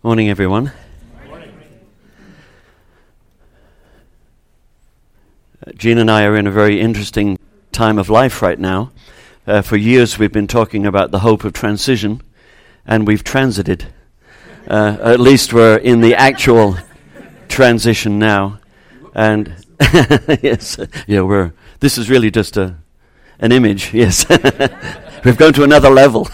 Morning, everyone. Jean and I are in a very interesting time of life right now. For years we've been talking about the hope of transition, and we've transited. At least we're in the actual transition now. And yes, yeah, this is really just an image, yes. We've gone to another level.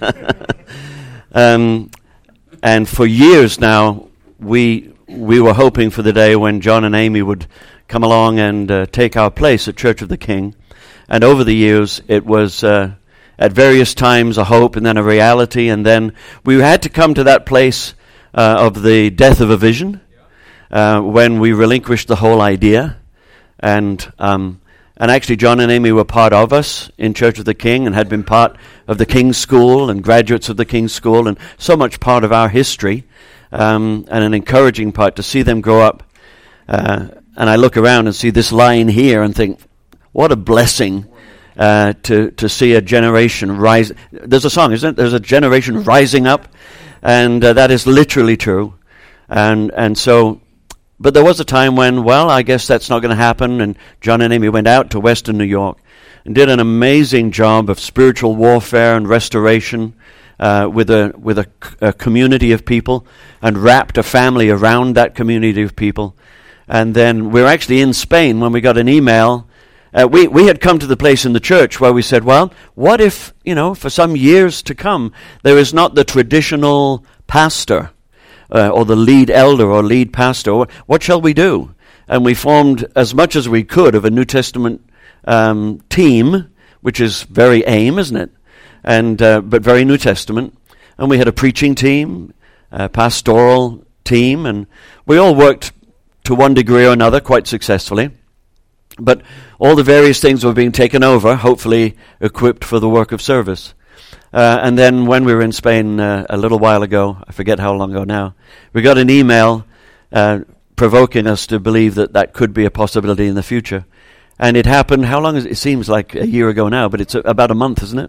And for years now, we were hoping for the day when John and Amy would come along and take our place at Church of the King. And over the years, it was at various times a hope and then a reality. And then we had to come to that place of the death of a vision when we relinquished the whole idea. And actually, John and Amy were part of us in Church of the King and had been part of the King's School and graduates of the King's School and so much part of our history and an encouraging part to see them grow up. And I look around and see this line here and think, what a blessing to see a generation rise. There's a song, isn't it? There's a generation rising up, and that is literally true. And so... But there was a time when, well, I guess that's not going to happen, and John and Amy went out to Western New York and did an amazing job of spiritual warfare and restoration with a community of people, and wrapped a family around that community of people. And then we were actually in Spain when we got an email. We had come to the place in the church where we said, well, what if, for some years to come, there is not the traditional pastor or the lead elder or lead pastor? What shall we do? And we formed as much as we could of a New Testament team, which is very AIM, isn't it? And but very New Testament. And we had a preaching team, a pastoral team, and we all worked to one degree or another quite successfully. But all the various things were being taken over, hopefully equipped for the work of service. And then when we were in Spain a little while ago, I forget how long ago now, we got an email provoking us to believe that could be a possibility in the future. And it happened, how long is it? It seems like a year ago now, but it's about a month, isn't it?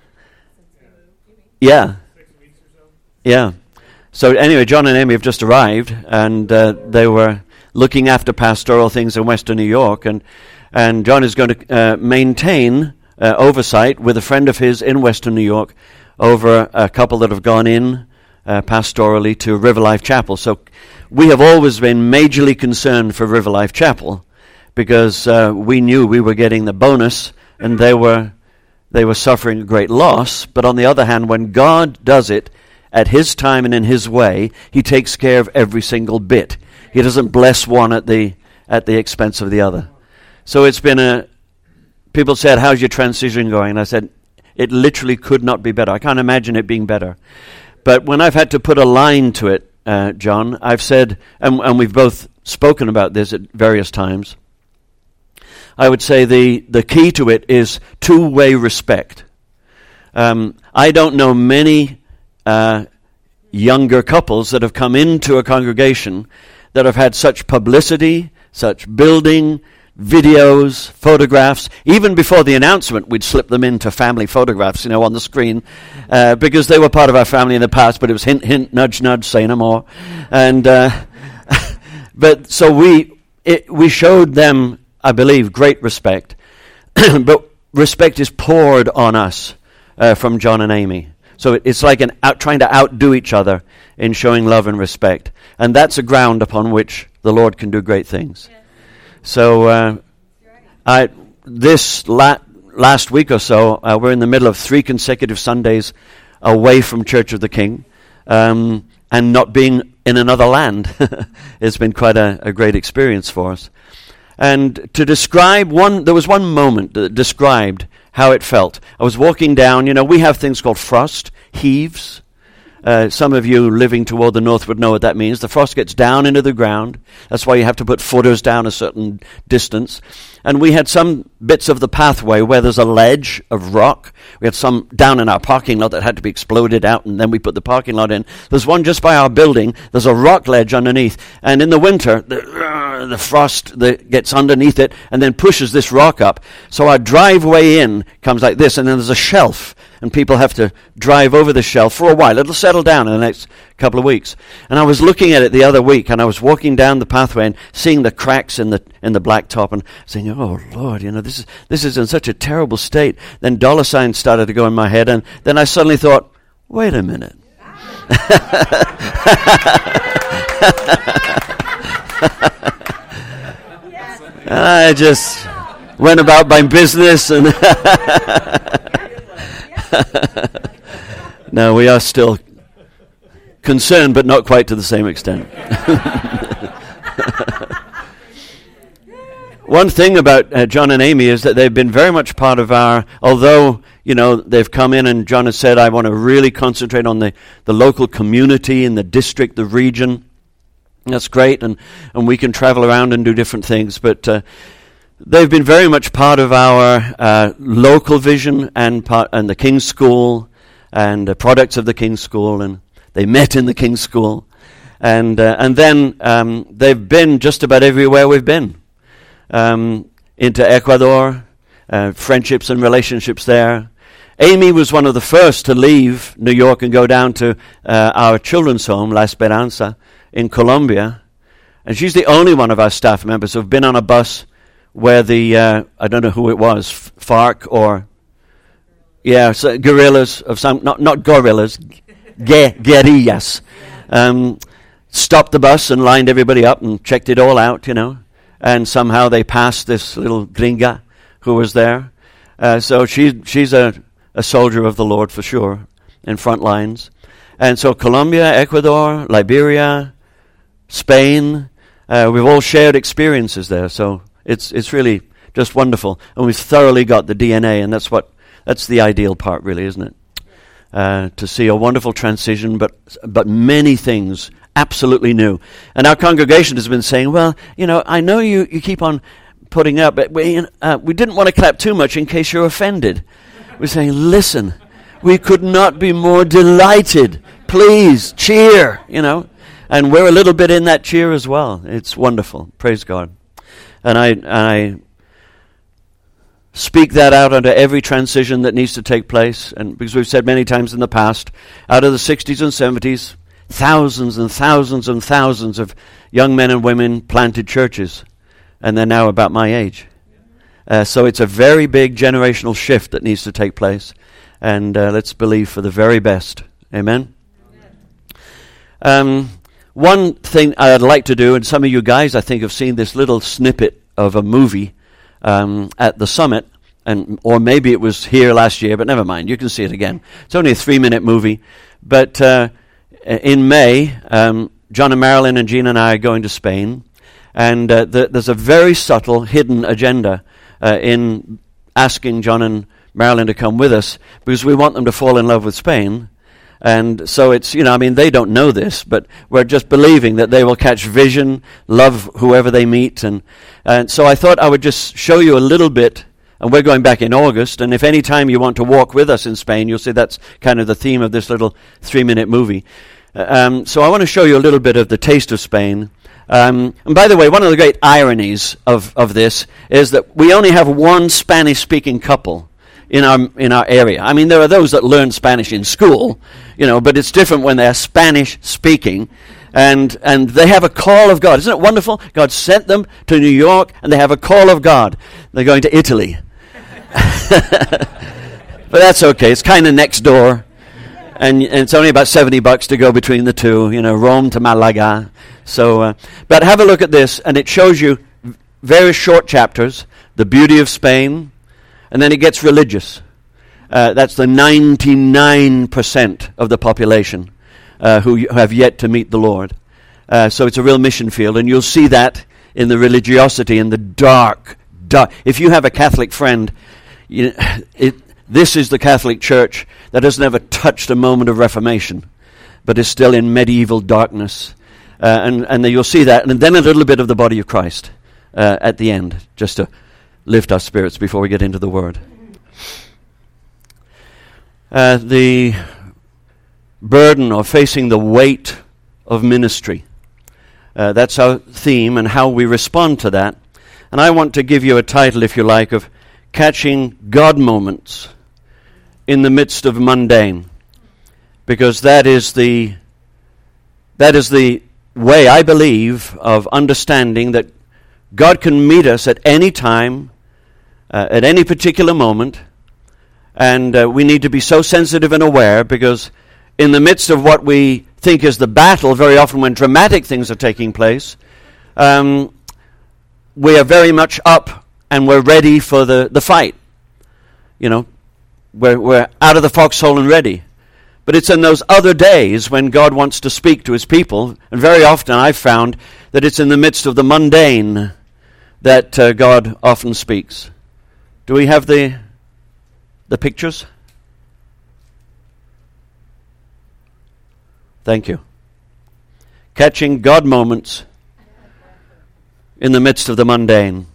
Yeah. 6 weeks or so. Yeah. So anyway, John and Amy have just arrived, and they were looking after pastoral things in Western New York, and John is going to maintain oversight with a friend of his in Western New York over a couple that have gone in pastorally to River Life Chapel. So we have always been majorly concerned for River Life Chapel because we knew we were getting the bonus and they were suffering a great loss. But on the other hand, when God does it at His time and in His way, He takes care of every single bit. He doesn't bless one at the expense of the other. So it's been people said, how's your transition going? And I said, it literally could not be better. I can't imagine it being better. But when I've had to put a line to it, John, I've said, and we've both spoken about this at various times, I would say the key to it is two-way respect. I don't know many younger couples that have come into a congregation that have had such publicity, such building, videos, photographs. Even before the announcement, we'd slip them into family photographs, on the screen, because they were part of our family in the past, but it was hint, hint, nudge, nudge, say no more. And but so we showed them, I believe, great respect. But respect is poured on us from John and Amy. So it's like trying to outdo each other in showing love and respect. And that's a ground upon which the Lord can do great things. Yeah. So this last week or so, we're in the middle of 3 consecutive Sundays away from Church of the King and not being in another land. It's been quite a great experience for us. And to describe there was one moment that described how it felt. I was walking down, we have things called frost, heaves. Some of you living toward the north would know what that means. The frost gets down into the ground. That's why you have to put footers down a certain distance. And we had some bits of the pathway where there's a ledge of rock. We had some down in our parking lot that had to be exploded out, and then we put the parking lot in. There's one just by our building. There's a rock ledge underneath. And in the winter, the frost that gets underneath it and then pushes this rock up. So our driveway in comes like this, and then there's a shelf, and people have to drive over the shelf for a while. It'll settle down in the next couple of weeks. And I was looking at it the other week, and I was walking down the pathway and seeing the cracks in the blacktop and saying, oh, Lord, this is in such a terrible state. Then dollar signs started to go in my head, and then I suddenly thought, wait a minute. I just went about my business, and no, we are still concerned, but not quite to the same extent. One thing about John and Amy is that they've been very much part of our, although, they've come in and John has said, I want to really concentrate on the local community in the district, the region. That's great, and we can travel around and do different things, but they've been very much part of our local vision and the King's School and the products of the King's School, and they met in the King's School, and then they've been just about everywhere we've been. Into Ecuador, friendships and relationships there. Amy was one of the first to leave New York and go down to our children's home, La Esperanza, in Colombia. And she's the only one of our staff members who've been on a bus where the, I don't know who it was, FARC or, so guerrillas of some, not gorillas, guerrillas, stopped the bus and lined everybody up and checked it all out, and somehow they passed this little gringa who was there. So she's a soldier of the Lord for sure, in front lines. And so Colombia, Ecuador, Liberia, Spain, we've all shared experiences there. So it's really just wonderful. And we've thoroughly got the DNA, and that's the ideal part, really, isn't it? To see a wonderful transition, but many things absolutely new. And our congregation has been saying, well, I know you keep on putting up, but we didn't want to clap too much in case you're offended. We're saying, listen, we could not be more delighted. Please, cheer, And we're a little bit in that cheer as well. It's wonderful. Praise God. And I speak that out under every transition that needs to take place. And because we've said many times in the past, out of the 60s and 70s, thousands and thousands and thousands of young men and women planted churches, and they're now about my age. So it's a very big generational shift that needs to take place, and let's believe for the very best. Amen? One thing I'd like to do, and some of you guys I think have seen this little snippet of a movie at the summit, or maybe it was here last year, but never mind, you can see it again. It's only a 3-minute movie, but in May, John and Marilyn and Gina and I are going to Spain, and there's a very subtle, hidden agenda in asking John and Marilyn to come with us, because we want them to fall in love with Spain. And so it's, they don't know this, but we're just believing that they will catch vision, love whoever they meet. And so I thought I would just show you a little bit. And we're going back in August, and if any time you want to walk with us in Spain, you'll see that's kind of the theme of this little 3-minute movie. So I want to show you a little bit of the taste of Spain. And by the way, one of the great ironies of this is that we only have one Spanish-speaking couple in our area. I mean, there are those that learn Spanish in school, but it's different when they're Spanish-speaking. And they have a call of God. Isn't it wonderful? God sent them to New York, and they have a call of God. They're going to Italy. But that's okay. It's kind of next door. And it's only about $70 to go between the two, Rome to Malaga. So, but have a look at this, and it shows you very short chapters, the beauty of Spain, and then it gets religious. That's the 99% of the population who have yet to meet the Lord. So it's a real mission field, and you'll see that in the religiosity and the dark. If you have a Catholic friend, this is the Catholic Church that has never touched a moment of Reformation, but is still in medieval darkness. And you'll see that, and then a little bit of the body of Christ at the end, just to lift our spirits before we get into the Word. The burden of facing the weight of ministry. That's our theme and how we respond to that. And I want to give you a title, if you like, of Catching God Moments in the Midst of Mundane. Because that is the way, I believe, of understanding that God can meet us at any time, at any particular moment, and we need to be so sensitive and aware, because in the midst of what we think is the battle, very often when dramatic things are taking place, we are very much up and we're ready for the fight. You know, we're out of the foxhole and ready. But it's in those other days when God wants to speak to his people, and very often I've found that it's in the midst of the mundane that God often speaks. Do we have the pictures? Thank you. Catching God moments in the midst of the mundane.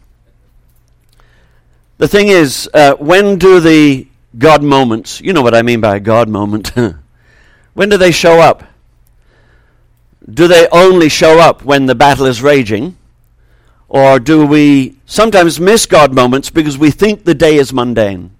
The thing is, when do the God moments, you know what I mean by a God moment, when do they show up? Do they only show up when the battle is raging? Or do we sometimes miss God moments because we think the day is mundane?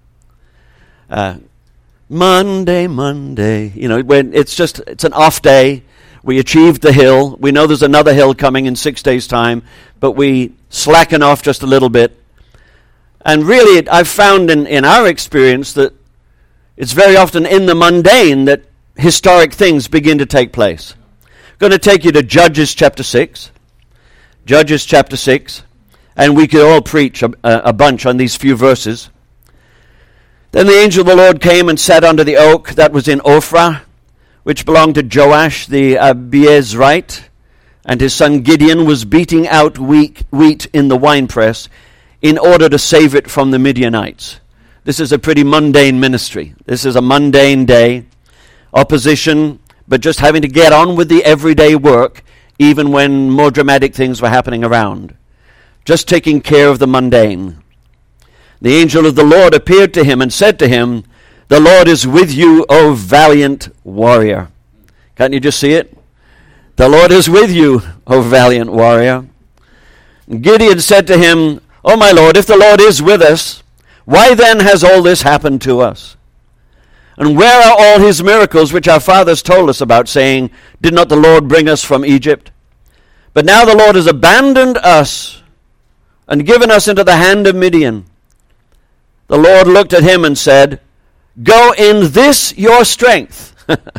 Monday, you know, when it's an off day. We achieved the hill. We know there's another hill coming in 6 days' time, but we slacken off just a little bit. And really, I've found in our experience that it's very often in the mundane that historic things begin to take place. I'm going to take you to Judges chapter 6. Judges chapter 6. And we could all preach a bunch on these few verses. Then the angel of the Lord came and sat under the oak that was in Ophrah, which belonged to Joash the Abiezrite, and his son Gideon was beating out wheat in the winepress in order to save it from the Midianites. This is a pretty mundane ministry. This is a mundane day. Opposition, but just having to get on with the everyday work, even when more dramatic things were happening around. Just taking care of the mundane. The angel of the Lord appeared to him and said to him, "The Lord is with you, O valiant warrior." Can't you just see it? The Lord is with you, O valiant warrior. Gideon said to him, "O my Lord, if the Lord is with us, why then has all this happened to us? And where are all his miracles which our fathers told us about, saying, did not the Lord bring us from Egypt? But now the Lord has abandoned us and given us into the hand of Midian." The Lord looked at him and said, "Go in this your strength."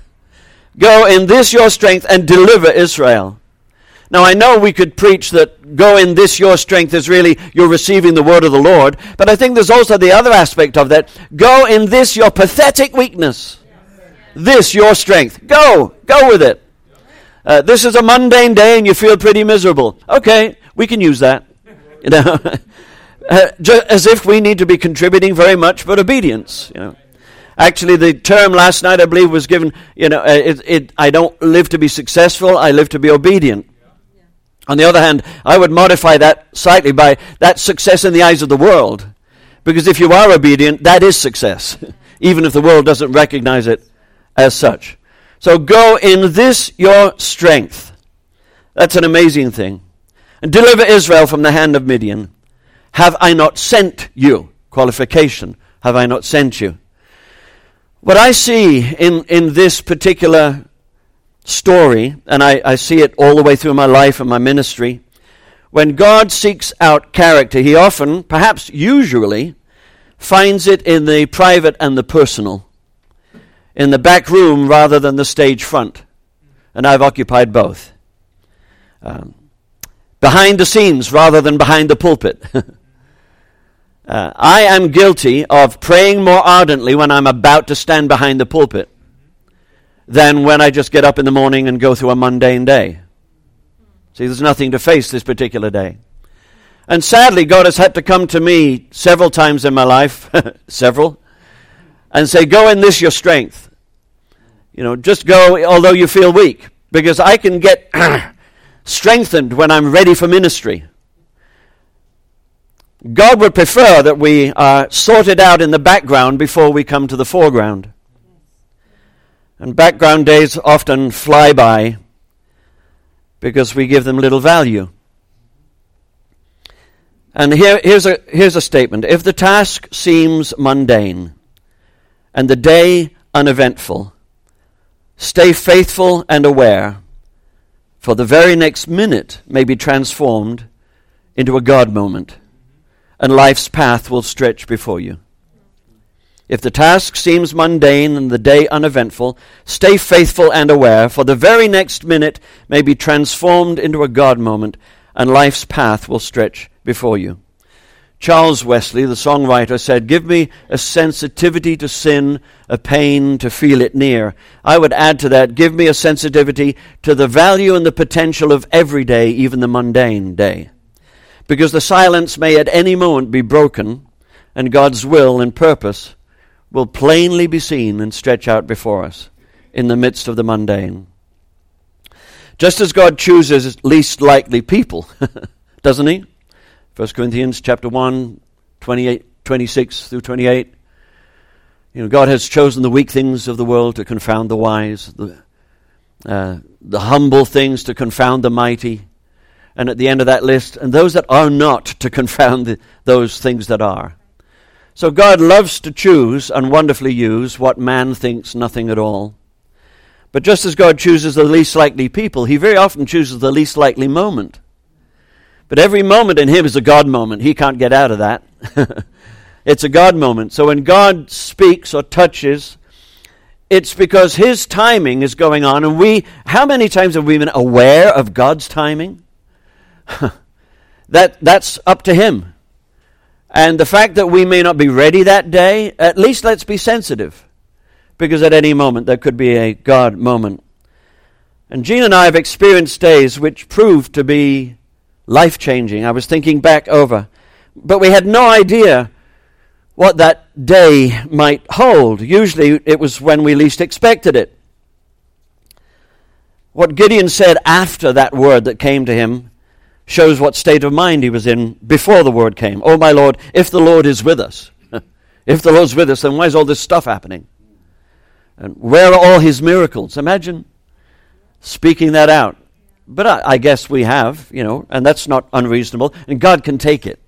Go in this your strength and deliver Israel. Now I know we could preach that go in this your strength is really you're receiving the word of the Lord, but I think there's also the other aspect of that. Go in this your pathetic weakness. This your strength. Go with it. This is a mundane day and you feel pretty miserable. Okay, we can use that. You know, as if we need to be contributing very much, but obedience. You know, actually, the term last night I believe was given. You know, I don't live to be successful; I live to be obedient. On the other hand, I would modify that slightly by that success in the eyes of the world, because if you are obedient, that is success, even if the world doesn't recognize it as such. So go in this your strength. That's an amazing thing. And deliver Israel from the hand of Midian. Have I not sent you? Qualification. Have I not sent you? What I see in this particular story, and I see it all the way through my life and my ministry, when God seeks out character, he often, perhaps usually, finds it in the private and the personal, in the back room rather than the stage front. And I've occupied both. Behind the scenes rather than behind the pulpit. I am guilty of praying more ardently when I'm about to stand behind the pulpit than when I just get up in the morning and go through a mundane day. See, there's nothing to face this particular day. And sadly, God has had to come to me several times in my life, and say, go in this your strength. You know, just go although you feel weak, because I can get strengthened when I'm ready for ministry. God would prefer that we are sorted out in the background before we come to the foreground. And background days often fly by. because we give them little value. And here's a statement. If the task seems mundane and the day uneventful, stay faithful and aware, for the very next minute may be transformed into a God moment, and life's path will stretch before you. If the task seems mundane and the day uneventful, stay faithful and aware, for the very next minute may be transformed into a God moment, and life's path will stretch before you. Charles Wesley, the songwriter, said, "Give me a sensitivity to sin, a pain to feel it near." I would add to that, give me a sensitivity to the value and the potential of every day, even the mundane day. Because the silence may at any moment be broken, and God's will and purpose will plainly be seen and stretch out before us in the midst of the mundane. Just as God chooses least likely people, doesn't he? 1 Corinthians chapter 1, 26 through 28. God has chosen the weak things of the world to confound the wise, the humble things to confound the mighty, and at the end of that list, and those that are not to confound those things that are. So God loves to choose and wonderfully use what man thinks nothing at all. But just as God chooses the least likely people, he very often chooses the least likely moment. But every moment in him is a God moment. He can't get out of that. It's a God moment. So when God speaks or touches, it's because his timing is going on. And how many times have we been aware of God's timing? That's up to him. And the fact that we may not be ready that day, at least let's be sensitive. Because at any moment there could be a God moment. And Jean and I have experienced days which proved to be life-changing. I was thinking back over. But we had no idea what that day might hold. Usually it was when we least expected it. What Gideon said after that word that came to him shows what state of mind he was in before the word came. "Oh, my Lord, if the Lord is with us." If the Lord's with us, then why is all this stuff happening? And where are all his miracles? Imagine speaking that out. But I guess we have, and that's not unreasonable. And God can take it.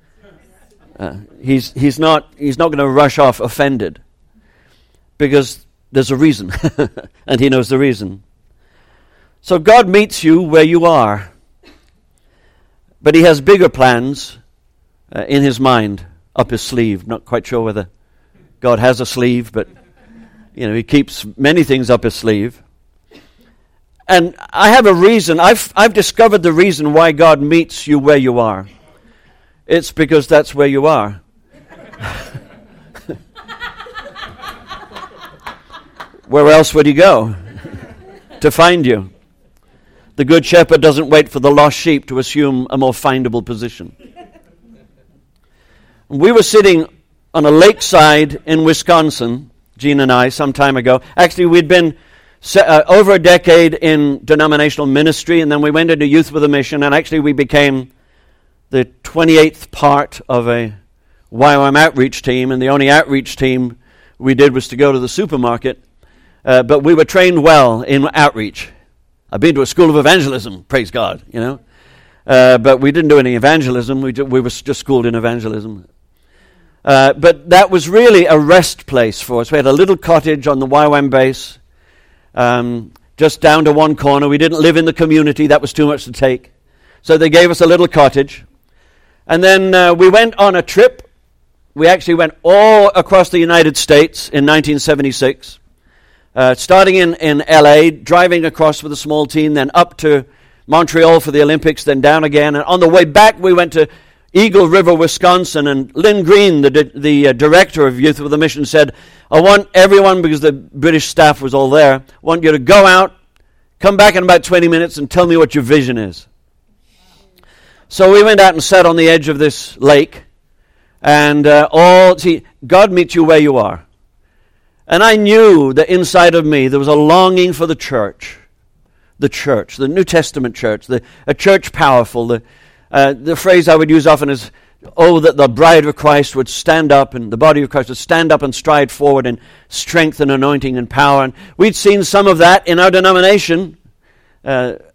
He's not going to rush off offended, because there's a reason, and he knows the reason. So God meets you where you are. But he has bigger plans in his mind, up his sleeve. Not quite sure whether God has a sleeve, but he keeps many things up his sleeve. And I have a reason. I've discovered the reason why God meets you where you are. It's because that's where you are. Where else would he go to find you? The good shepherd doesn't wait for the lost sheep to assume a more findable position. We were sitting on a lakeside in Wisconsin, Jean and I, some time ago. Actually, we'd been over a decade in denominational ministry, and then we went into Youth with a Mission, and actually we became the 28th part of a YWAM outreach team, and the only outreach team we did was to go to the supermarket, but we were trained well in outreach. I've been to a school of evangelism, praise God, but we didn't do any evangelism. We were just schooled in evangelism. But that was really a rest place for us. We had a little cottage on the YWAM base, just down to one corner. We didn't live in the community. That was too much to take. So they gave us a little cottage. And then we went on a trip. We actually went all across the United States in 1976. Starting in L.A., driving across with a small team, then up to Montreal for the Olympics, then down again. And on the way back, we went to Eagle River, Wisconsin, and Lynn Green, the director of Youth with a Mission, said, "I want everyone," because the British staff was all there, "want you to go out, come back in about 20 minutes, and tell me what your vision is." So we went out and sat on the edge of this lake, and God meets you where you are. And I knew that inside of me there was a longing for the church, the New Testament church, a church powerful. The phrase I would use often is, "Oh, that the bride of Christ would stand up, and the body of Christ would stand up and stride forward in strength and anointing and power." And we'd seen some of that in our denomination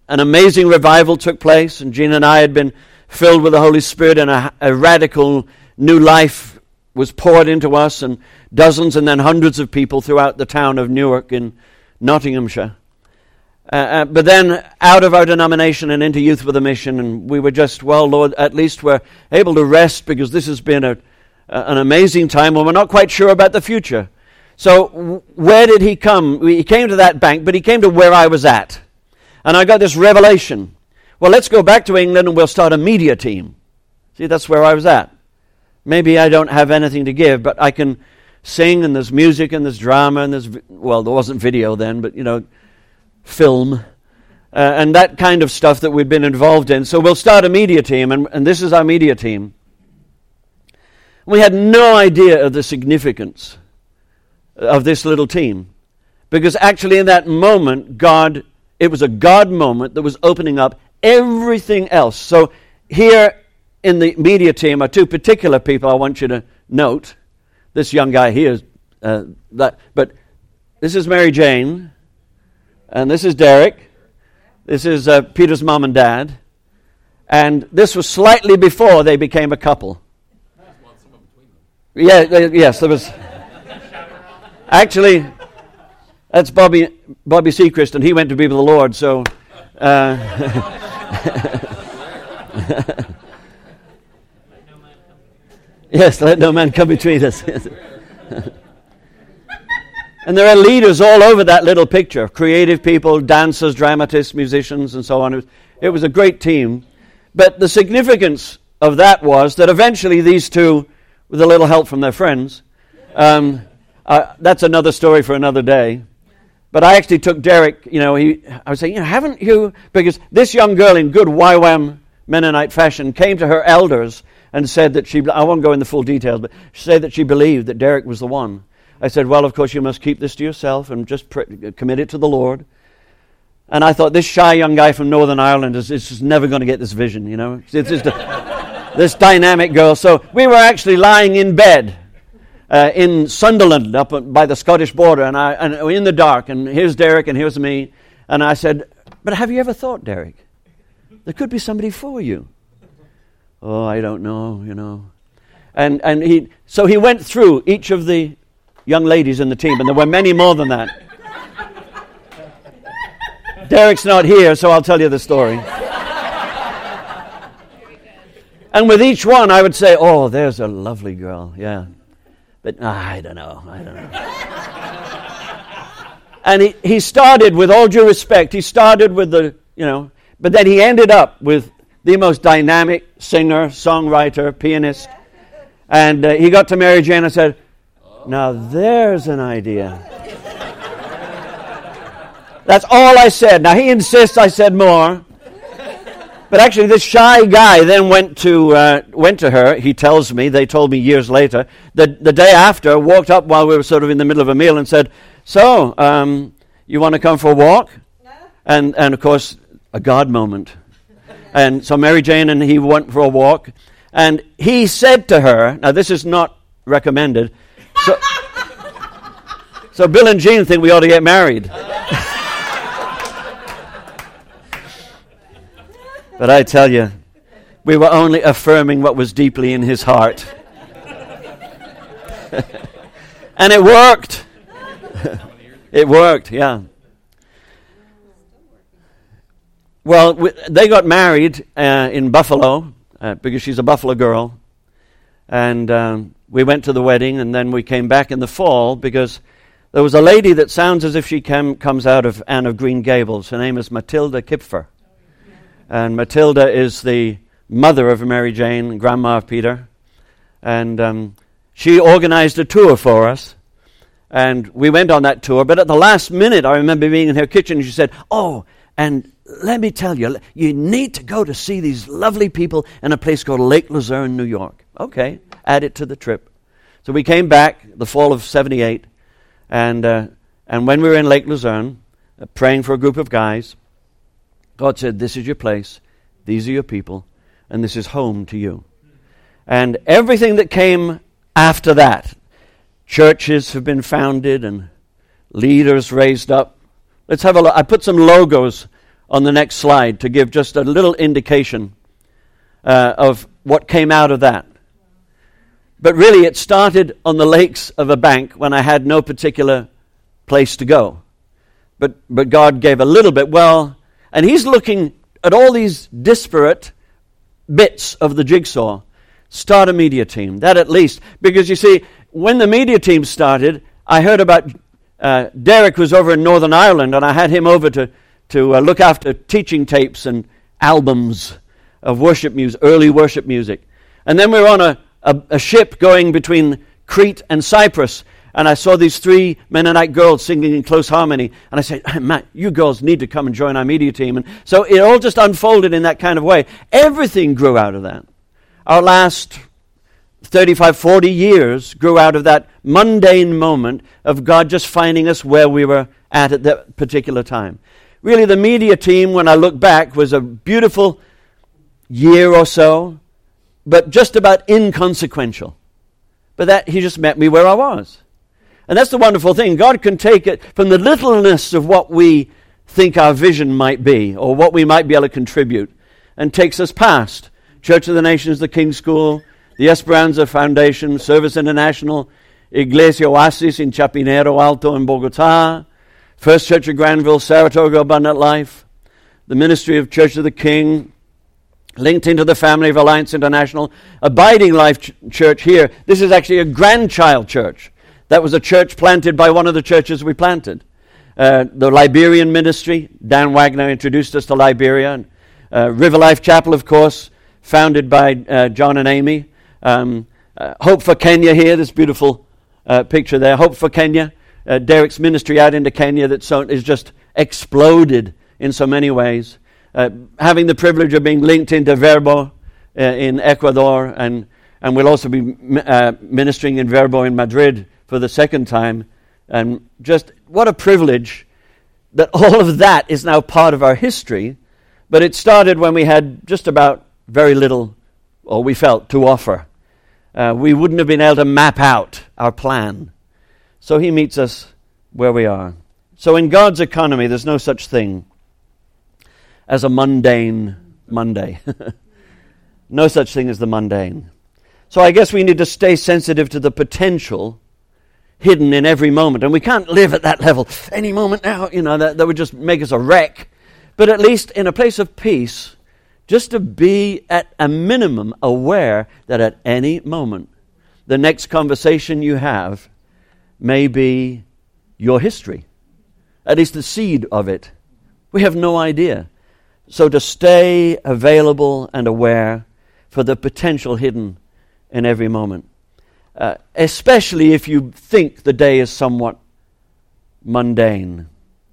an amazing revival took place, and Gina and I had been filled with the Holy Spirit, and a radical new life was poured into us, and dozens and then hundreds of people throughout the town of Newark in Nottinghamshire. But then out of our denomination and into Youth with a Mission, and we were just, well, Lord, at least we're able to rest because this has been an amazing time, and we're not quite sure about the future. So where did he come? He came to that bank, but he came to where I was at. And I got this revelation. Well, let's go back to England and we'll start a media team. See, that's where I was at. Maybe I don't have anything to give, but I can sing, and there's music, and there's drama, and there's, well, there wasn't video then, but, film, and that kind of stuff that we've been involved in. So we'll start a media team, and this is our media team. We had no idea of the significance of this little team, because actually in that moment, it was a God moment that was opening up everything else. So here in the media team are two particular people I want you to note. This young guy here, but this is Mary Jane, and this is Derek. This is Peter's mom and dad, and this was slightly before they became a couple. Yes, there was. Actually, that's Bobby Seacrest, and he went to be with the Lord. So. Yes, let no man come between us. And there are leaders all over that little picture. Creative people, dancers, dramatists, musicians, and so on. It was a great team. But the significance of that was that eventually these two, with a little help from their friends, that's another story for another day. But I actually took Derek, I was saying, haven't you, because this young girl in good YWAM Mennonite fashion came to her elders and said that I won't go into full details, but she said that she believed that Derek was the one. I said, well, of course, you must keep this to yourself and just commit it to the Lord. And I thought, this shy young guy from Northern Ireland is just never going to get this vision, It's just this dynamic girl. So we were actually lying in bed in Sunderland, up by the Scottish border, and in the dark, and here's Derek and here's me. And I said, but have you ever thought, Derek, there could be somebody for you? Oh, I don't know, And he went through each of the young ladies in the team, and there were many more than that. Derek's not here, so I'll tell you the story. And with each one, I would say, oh, there's a lovely girl, yeah. But I don't know. And he started, with all due respect, he started with but then he ended up with the most dynamic singer, songwriter, pianist. And he got to Mary Jane and said, now there's an idea. That's all I said. Now he insists I said more. But actually this shy guy then went to her. He tells me, they told me years later, the day after, walked up while we were sort of in the middle of a meal and said, so, you want to come for a walk? No. And of course, a God moment. And so Mary Jane and he went for a walk. And he said to her, now this is not recommended, so Bill and Jean think we ought to get married. But I tell you, we were only affirming what was deeply in his heart. And it worked. It worked, yeah. Well, they got married in Buffalo, because she's a Buffalo girl. And we went to the wedding, and then we came back in the fall, because there was a lady that sounds as if she comes out of Anne of Green Gables. Her name is Matilda Kipfer. And Matilda is the mother of Mary Jane, grandma of Peter. And she organized a tour for us. And we went on that tour. But at the last minute, I remember being in her kitchen, and she said, oh, and let me tell you, you need to go to see these lovely people in a place called Lake Luzerne, New York. Okay, add it to the trip. So we came back the fall of 78. And when we were in Lake Luzerne, praying for a group of guys, God said, this is your place, these are your people, and this is home to you. And everything that came after that, churches have been founded and leaders raised up. Let's have a look. I put some logos on the next slide to give just a little indication of what came out of that. But really, it started on the lakes of a bank when I had no particular place to go. But God gave a little bit. Well, and He's looking at all these disparate bits of the jigsaw. Start a media team. That at least. Because you see, when the media team started, I heard about Derek was over in Northern Ireland, and I had him over to look after teaching tapes and albums of worship music, early worship music. And then we were on a ship going between Crete and Cyprus, and I saw these 3 Mennonite girls singing in close harmony. And I said, Matt, you girls need to come and join our media team. And so it all just unfolded in that kind of way. Everything grew out of that. Our last 35, 40 years grew out of that mundane moment of God just finding us where we were at that particular time. Really, the media team, when I look back, was a beautiful year or so, but just about inconsequential. But that He just met me where I was. And that's the wonderful thing. God can take it from the littleness of what we think our vision might be, or what we might be able to contribute, and takes us past Church of the Nations, the King's School, the Esperanza Foundation, Service International, Iglesia Oasis in Chapinero Alto in Bogota, First Church of Granville, Saratoga Abundant Life, the Ministry of Church of the King, linked into the family of Alliance International, Abiding Life Church here. This is actually a grandchild church. That was a church planted by one of the churches we planted. The Liberian ministry, Dan Wagner introduced us to Liberia. River Life Chapel, of course, founded by John and Amy. Hope for Kenya here, this beautiful picture there. Hope for Kenya. Derek's ministry out into Kenya that is just exploded in so many ways. Having the privilege of being linked into Verbo in Ecuador, and we'll also be ministering in Verbo in Madrid for the second time. And just what a privilege that all of that is now part of our history. But it started when we had just about very little, or we felt, to offer. We wouldn't have been able to map out our plan. So He meets us where we are. So in God's economy, there's no such thing as a mundane Monday. No such thing as the mundane. So I guess we need to stay sensitive to the potential hidden in every moment. And we can't live at that level any moment now, that would just make us a wreck. But at least in a place of peace, just to be at a minimum aware that at any moment, the next conversation you have may be your history. At least the seed of it. We have no idea. So to stay available and aware for the potential hidden in every moment. Especially if you think the day is somewhat mundane.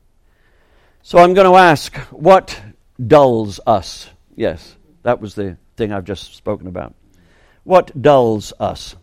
So I'm going to ask, what dulls us? Yes, that was the thing I've just spoken about. What dulls us?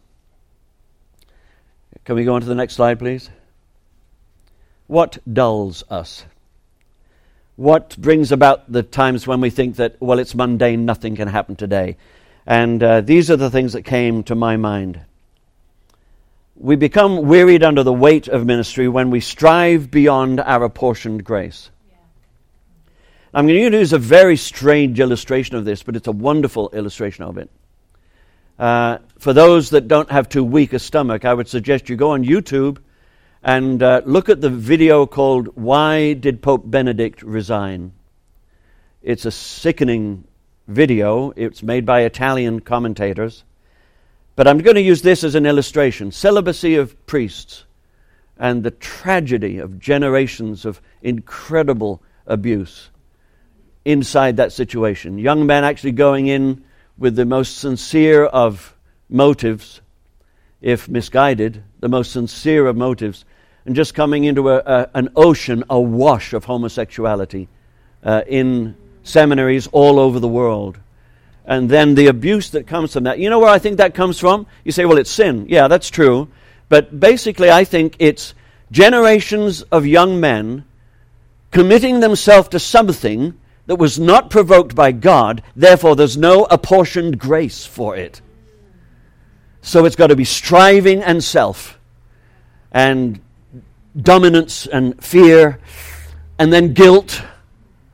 Can we go on to the next slide, please? What dulls us? What brings about the times when we think that, well, it's mundane, nothing can happen today? And these are the things that came to my mind. We become wearied under the weight of ministry when we strive beyond our apportioned grace. I'm going to use a very strange illustration of this, but it's a wonderful illustration of it. For those that don't have too weak a stomach, I would suggest you go on YouTube and look at the video called Why Did Pope Benedict Resign? It's a sickening video. It's made by Italian commentators. But I'm going to use this as an illustration. Celibacy of priests and the tragedy of generations of incredible abuse inside that situation. Young men actually going in with the most sincere of motives, if misguided, the most sincere of motives, and just coming into an ocean awash of homosexuality in seminaries all over the world. And then the abuse that comes from that. You know where I think that comes from? You say, well, it's sin. Yeah, that's true. But basically, I think it's generations of young men committing themselves to something that was not provoked by God, therefore there's no apportioned grace for it. So it's got to be striving and self, and dominance and fear, and then guilt,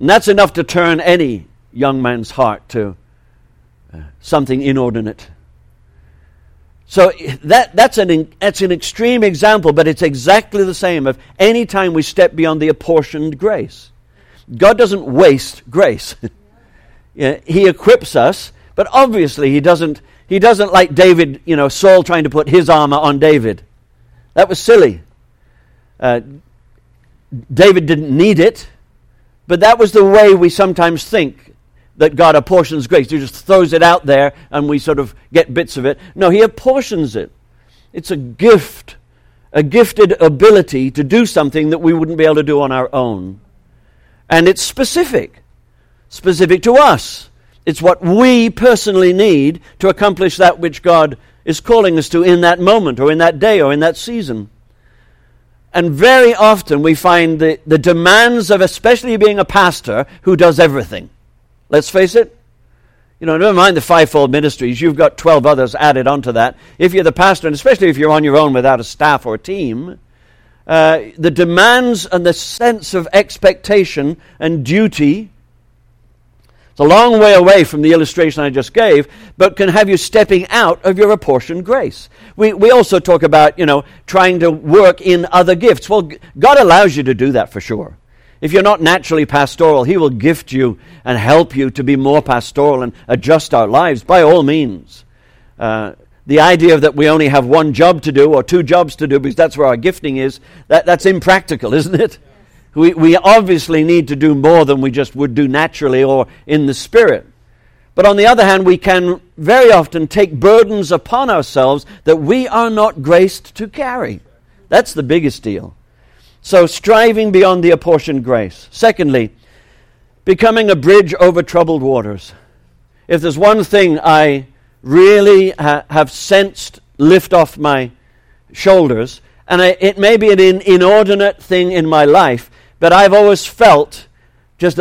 And that's enough to turn any young man's heart to something inordinate. So that's an extreme example, but it's exactly the same of any time we step beyond the apportioned grace. God doesn't waste grace. He equips us, but obviously he doesn't like David, Saul trying to put his armor on David. That was silly. David didn't need it, but that was the way we sometimes think that God apportions grace. He just throws it out there and we sort of get bits of it. No, he apportions it. It's a gift, a gifted ability to do something that we wouldn't be able to do on our own. And it's specific to us. It's what we personally need to accomplish that which God is calling us to in that moment or in that day or in that season. And very often we find the demands of especially being a pastor who does everything. Let's face it. Never mind the fivefold ministries. You've got 12 others added onto that. If you're the pastor, and especially if you're on your own without a staff or a team, the demands and the sense of expectation and duty, it's a long way away from the illustration I just gave, but can have you stepping out of your apportioned grace. We also talk about, trying to work in other gifts. Well, God allows you to do that for sure. If you're not naturally pastoral, He will gift you and help you to be more pastoral and adjust our lives by all means. The idea that we only have one job to do or two jobs to do because that's where our gifting is, that's impractical, isn't it? We obviously need to do more than we just would do naturally or in the Spirit. But on the other hand, we can very often take burdens upon ourselves that we are not graced to carry. That's the biggest deal. So striving beyond the apportioned grace. Secondly, becoming a bridge over troubled waters. If there's one thing I really have sensed lift off my shoulders, and it may be an inordinate thing in my life, but I've always felt just,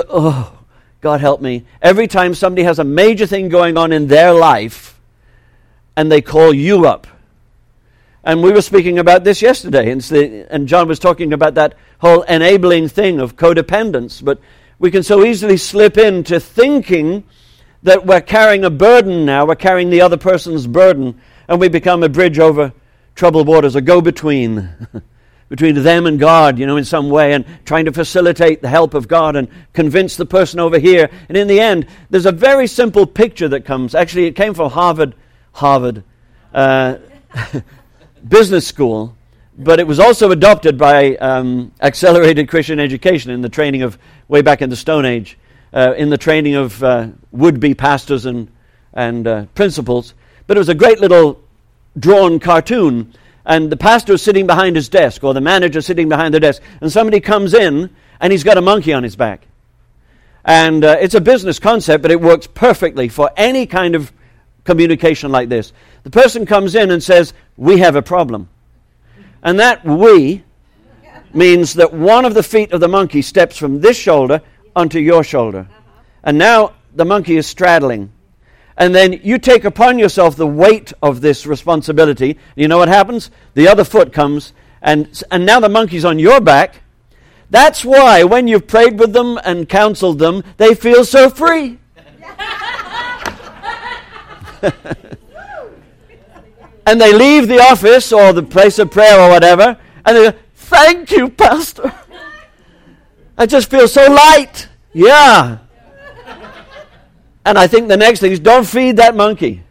God help me. Every time somebody has a major thing going on in their life, and they call you up. And we were speaking about this yesterday, and John was talking about that whole enabling thing of codependence. But we can so easily slip into thinking that we're carrying a burden now, we're carrying the other person's burden, and we become a bridge over troubled waters, a go-between between them and God, in some way, and trying to facilitate the help of God and convince the person over here. And in the end, there's a very simple picture that comes. Actually, it came from Harvard Business School, but it was also adopted by Accelerated Christian Education in the training of, way back in the Stone Age, in the training of would-be pastors and principals. But it was a great little drawn cartoon, and the pastor is sitting behind his desk, or the manager sitting behind the desk, and somebody comes in, and he's got a monkey on his back. And it's a business concept, but it works perfectly for any kind of communication like this. The person comes in and says, "We have a problem." And that "we" means that one of the feet of the monkey steps from this shoulder onto your shoulder. And now the monkey is straddling. And then you take upon yourself the weight of this responsibility. You know what happens? The other foot comes, and now the monkey's on your back. That's why when you've prayed with them and counseled them, they feel so free. And they leave the office or the place of prayer or whatever, and they go, "Thank you, Pastor. I just feel so light." Yeah. And I think the next thing is, don't feed that monkey.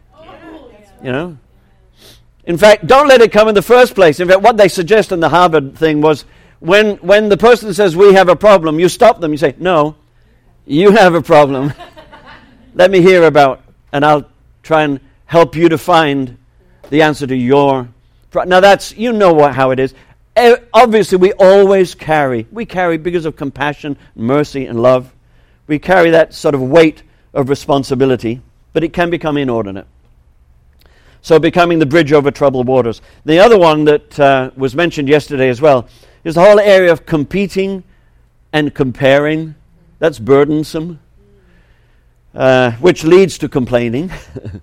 In fact, don't let it come in the first place. In fact, what they suggest in the Harvard thing was, when the person says, "We have a problem," you stop them. You say, "No, you have a problem. Let me hear about, and I'll try and help you to find the answer to your problem." Now that's, how it is. Obviously, we carry because of compassion, mercy, and love. We carry that sort of weight of responsibility, but it can become inordinate. So becoming the bridge over troubled waters. The other one that was mentioned yesterday as well is the whole area of competing and comparing. That's burdensome, which leads to complaining.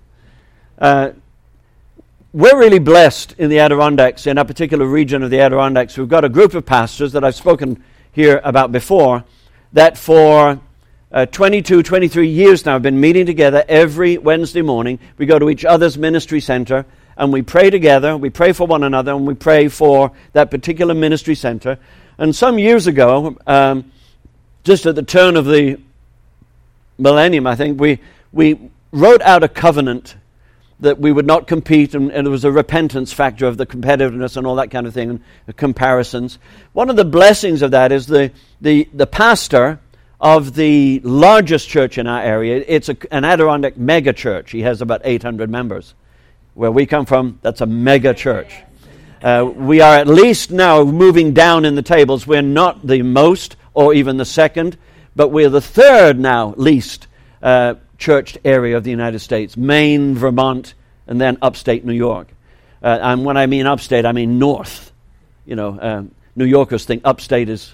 We're really blessed in the Adirondacks, in a particular region of the Adirondacks. We've got a group of pastors that I've spoken here about before, that for 22, 23 years now, have been meeting together every Wednesday morning. We go to each other's ministry center, and we pray together. We pray for one another, and we pray for that particular ministry center. And some years ago, just at the turn of the millennium, I think, we wrote out a covenant that we would not compete, and there was a repentance factor of the competitiveness and all that kind of thing, and the comparisons. One of the blessings of that is the pastor of the largest church in our area. It's an Adirondack mega church. He has about 800 members. Where we come from, that's a mega church. We are at least now moving down in the tables. We're not the most or even the second, but we're the third now least churched area of the United States. Maine, Vermont, and then upstate New York. And when I mean upstate, I mean north. New Yorkers think upstate is...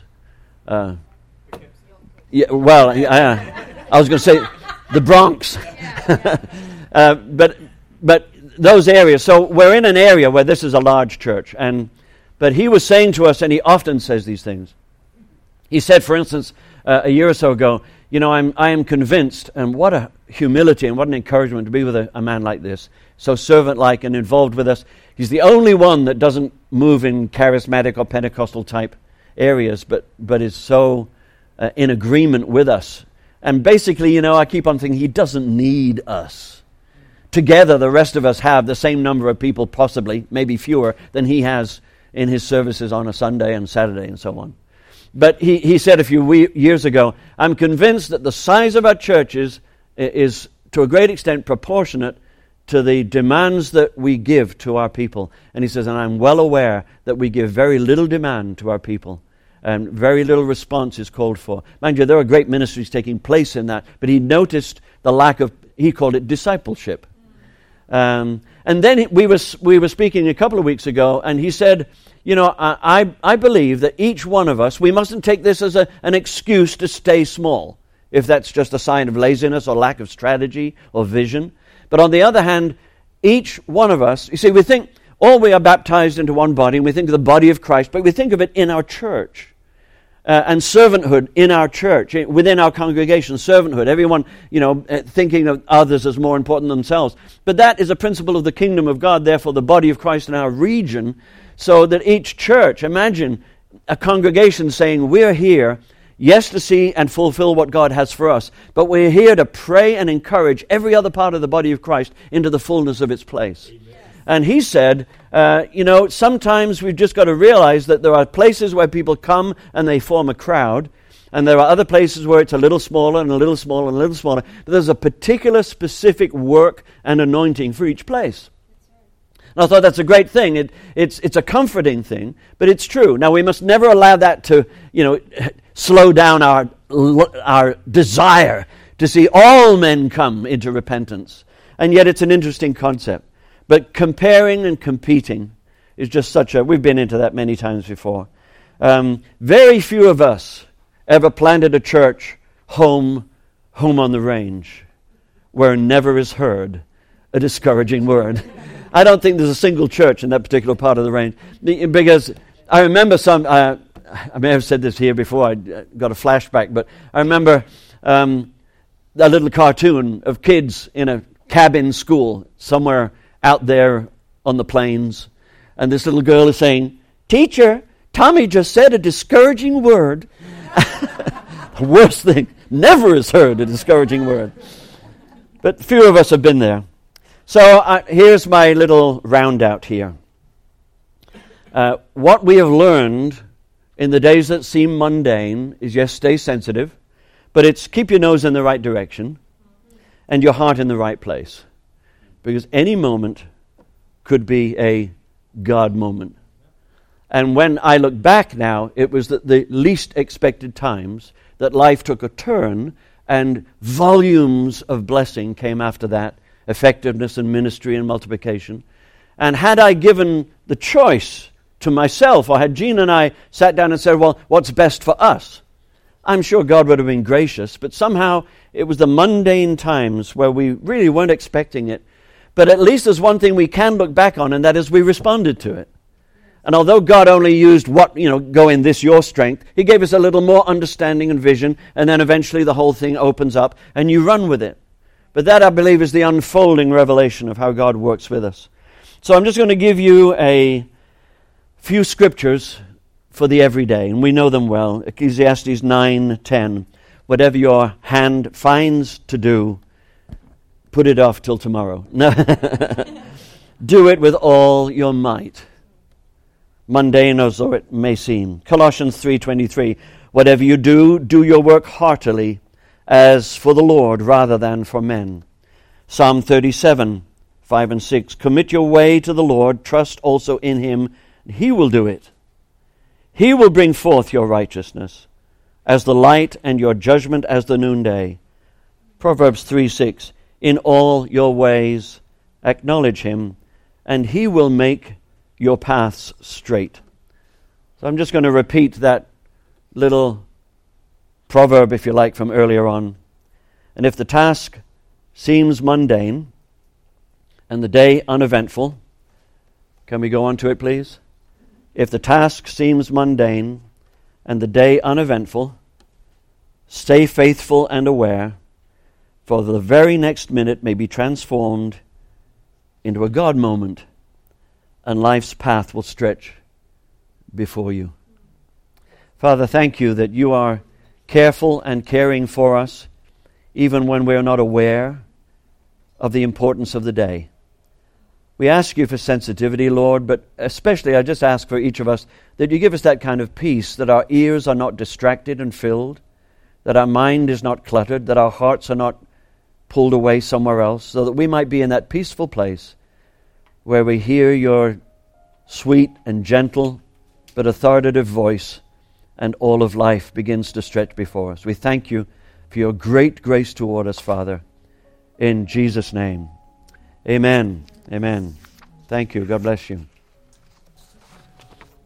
I was going to say the Bronx. But those areas. So we're in an area where this is a large church. But he was saying to us, and he often says these things. He said, for instance, a year or so ago, I am convinced, and what a humility and what an encouragement to be with a man like this, so servant-like and involved with us. He's the only one that doesn't move in charismatic or Pentecostal type areas, but is so in agreement with us. And basically, I keep on thinking he doesn't need us. Together, the rest of us have the same number of people, possibly, maybe fewer, than he has in his services on a Sunday and Saturday and so on. But he said a few years ago, I'm convinced that the size of our churches is to a great extent proportionate to the demands that we give to our people. And he says, and I'm well aware that we give very little demand to our people. And very little response is called for. Mind you, there are great ministries taking place in that, but he noticed the lack of, he called it discipleship. And then we were speaking a couple of weeks ago, and he said, I believe that each one of us, we mustn't take this as an excuse to stay small, if that's just a sign of laziness or lack of strategy or vision. But on the other hand, each one of us, you see, we think, we are baptized into one body, and we think of the body of Christ, but we think of it in our church. And servanthood in our church, within our congregation, servanthood, everyone, thinking of others as more important than themselves. But that is a principle of the kingdom of God, therefore the body of Christ in our region, so that each church, imagine a congregation saying, we're here, yes, to see and fulfill what God has for us, but we're here to pray and encourage every other part of the body of Christ into the fullness of its place. Amen. And he said, sometimes we've just got to realize that there are places where people come and they form a crowd, and there are other places where it's a little smaller and a little smaller and a little smaller. But there's a particular specific work and anointing for each place. And I thought that's a great thing. It's a comforting thing, but it's true. Now, we must never allow that to, slow down our desire to see all men come into repentance. And yet it's an interesting concept. But comparing and competing is just we've been into that many times before. Very few of us ever planted a church home on the range, where never is heard a discouraging word. I don't think there's a single church in that particular part of the range. Because I remember I may have said this here before, I got a flashback, but I remember a little cartoon of kids in a cabin school somewhere out there on the plains, and this little girl is saying, "Teacher, Tommy just said a discouraging word." The worst thing, never is heard a discouraging word. But few of us have been there. So here's my little round out here. What we have learned in the days that seem mundane is, yes, stay sensitive, but it's keep your nose in the right direction and your heart in the right place. Because any moment could be a God moment. And when I look back now, it was at the least expected times that life took a turn and volumes of blessing came after that, effectiveness and ministry and multiplication. And had I given the choice to myself, or had Jean and I sat down and said, well, what's best for us? I'm sure God would have been gracious, but somehow it was the mundane times where we really weren't expecting it. But at least there's one thing we can look back on, and that is we responded to it. And although God only used go in this your strength, He gave us a little more understanding and vision, and then eventually the whole thing opens up and you run with it. But that, I believe, is the unfolding revelation of how God works with us. So I'm just going to give you a few scriptures for the everyday, and we know them well. Ecclesiastes 9:10. Whatever your hand finds to do, put it off till tomorrow. No. Do it with all your might, mundane as though it may seem. Colossians 3:23. Whatever you do, do your work heartily, as for the Lord rather than for men. Psalm 37:5 and 6. Commit your way to the Lord, trust also in Him, and He will do it. He will bring forth your righteousness as the light and your judgment as the noonday. Proverbs 3:6. In all your ways acknowledge Him, and He will make your paths straight. So I'm just going to repeat that little proverb, if you like, from earlier on. And if the task seems mundane and the day uneventful, can we go on to it, please? If the task seems mundane and the day uneventful, stay faithful and aware, for the very next minute may be transformed into a God moment, and life's path will stretch before you. Father, thank you that you are careful and caring for us, even when we are not aware of the importance of the day. We ask you for sensitivity, Lord, but especially I just ask for each of us that you give us that kind of peace, that our ears are not distracted and filled, that our mind is not cluttered, that our hearts are not pulled away somewhere else, so that we might be in that peaceful place where we hear your sweet and gentle but authoritative voice, and all of life begins to stretch before us. We thank you for your great grace toward us, Father, in Jesus' name. Amen. Amen. Thank you. God bless you.